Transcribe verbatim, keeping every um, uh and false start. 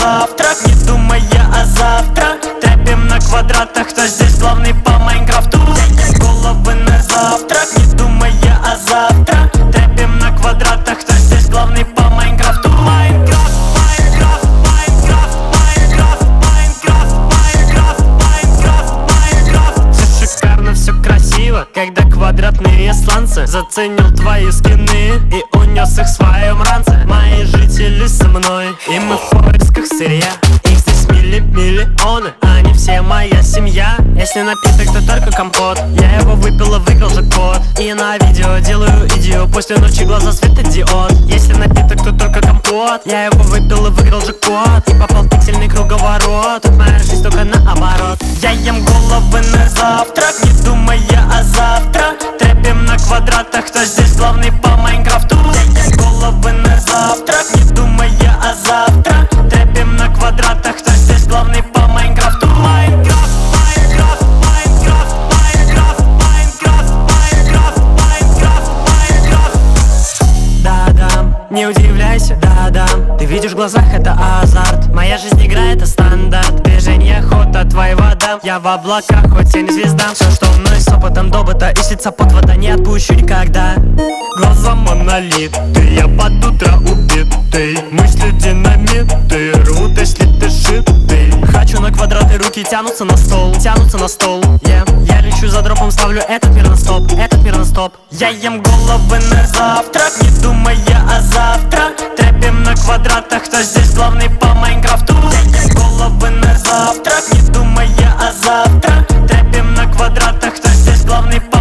завтрак, не думая о завтра. Трэпим на квадратах, кто здесь главный по Майнкрафту. Ем головы на завтрак, не думая о завтра. Трэпим на квадратах, кто здесь главный по Майнкрафту. Майнкрафт, Майнкрафт, Майнкрафт, Майнкрафт, Майнкрафт, Майнкрафт, Майнкрафт, Майнкрафт. Все шикарно, все красиво, когда квадратные сланцы заценил твои скины и унес их в своем ранце. Мои жители со мной, и мы в поисках сырья. Их здесь мили миллионы, они все моя семья. Если напиток, то только компот. Я его выпил и выиграл джекпот. И на видео делаю идею, после ночи глаза светодиод. Если напиток, то только компот. Я его выпил и выиграл джекпот. И попал в пиксельный круговорот. Тут моя жизнь только наоборот. Я ем головы на завтрак, не думая о завтра. Трэпим на квадратах, кто здесь главный по Майнкрафту. Я ем головы на завтрак, не думая о завтра. Трэпим на квадратах, кто здесь главный по Майнкрафту. Майнкрафт, Майнкрафт, Майнкрафт, Майнкрафт, Майнкрафт, Майнкрафт, Майнкрафт, Майнкрафт. Да-да, не удивляйся, да-да. Ты видишь в глазах, это азарт. Моя жизнь игра, это стандарт. Движение, охота, твоя вода. Я в облаках, хоть я не звезда. Все, что мной с опытом добыто, и слиться под вода не отпущу никогда. Глаза монолит, ты я под утро убитый. Мысли динамиты, рвут, если ты шитый. Хочу на квадраты, руки тянутся на стол, тянутся на стол, yeah. Я лечу за дропом, ставлю этот мир на стоп, этот мир на стоп. Я ем головы на завтрак, не думая о завтра. Трэпим на квадратах, кто здесь главный по Майнкрафту. Я ем головы на завтрак, не думая о завтра. Трэпим на квадратах, кто здесь главный по